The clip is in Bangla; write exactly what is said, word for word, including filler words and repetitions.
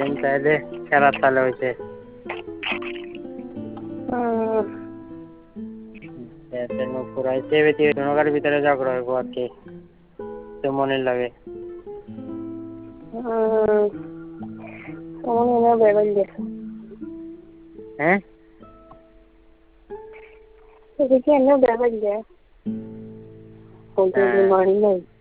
তাহলে খেলার তালে হয়েছে নৌকার ভিতরে ঝগড়া হইব আর কি তো মনে লাগে হ্যাঁ Jadi kan ada berapa dia? Untuk lima hari lagi.